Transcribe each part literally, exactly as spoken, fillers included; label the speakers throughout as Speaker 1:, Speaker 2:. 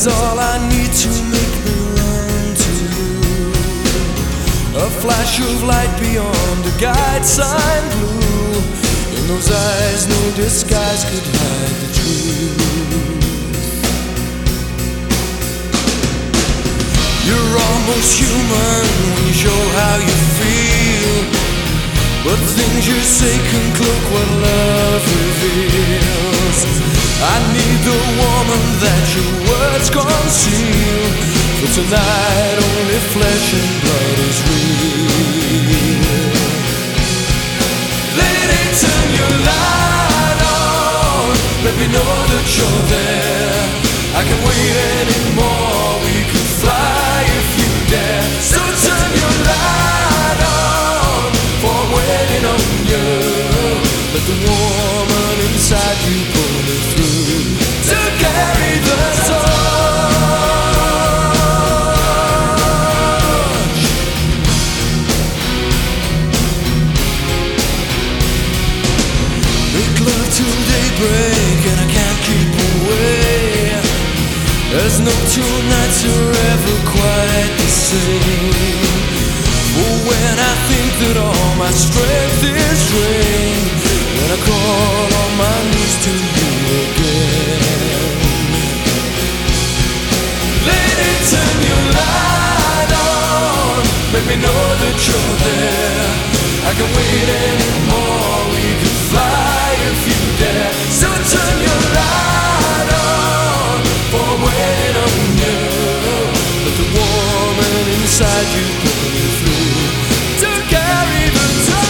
Speaker 1: is all I need to make me run to you. A flash of light beyond a guide sign blue. In those eyes no disguise could hide the truth. You're almost human when you show how you feel, but things you say can cloak what love reveals. I need the woman that your words conceal, for tonight only flesh and blood is real. Lady, turn your light on, let me know that you're there. I can't wait anymore, we could fly if you dare. So turn your light on, for I'm waiting on you. Let the woman inside you pull me through to carry the torch. Make love till daybreak and I can't keep away. There's no two nights are ever quite the same. Oh, when I think that all my strength is drained, when I call on my knees to you again. Lady, turn your light on, let me know that you're there. I can't wait anymore, we could fly if you dare. So turn your light on, for I'm waiting on you. Let the woman inside you pull me through to carry the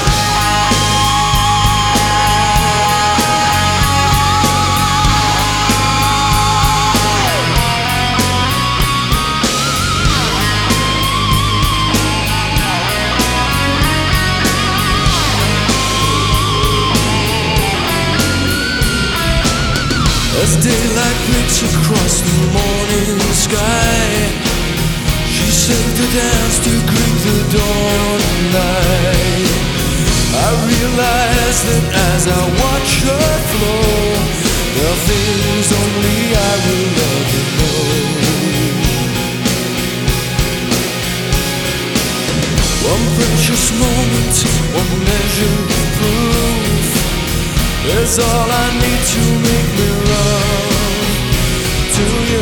Speaker 1: as daylight breaks across the morning sky, she sang the dance to greet the dawn of night. I realize that as I watch her flow, there are things only I will ever know. One precious moment, one measure of proof, is all I need to make me run to you.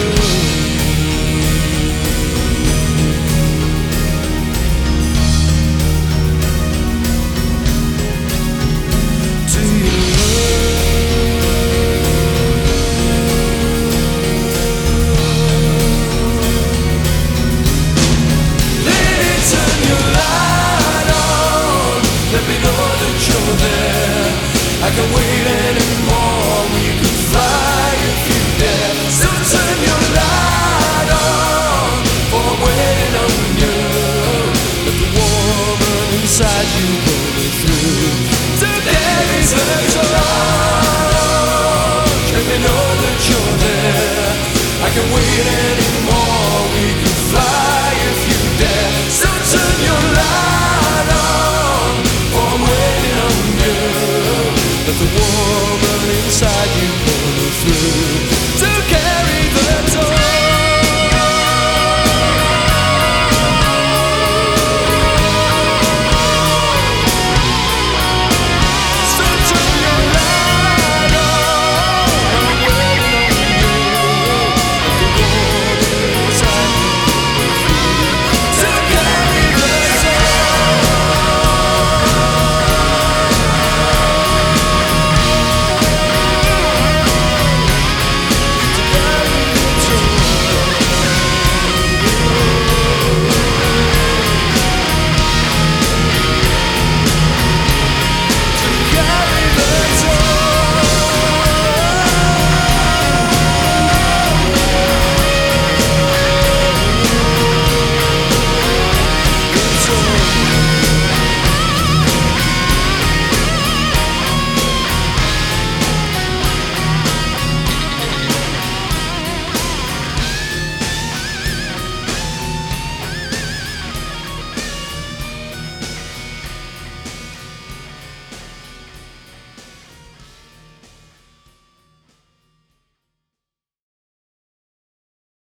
Speaker 1: To you. Lady, turn your light on, let me know that you're there. I can't wait anymore, we could fly if you dare. So turn your light on, for I'm waiting on you. Let the woman inside you pull me through to carry the torch. Let me know that you're there. I can't wait anymore.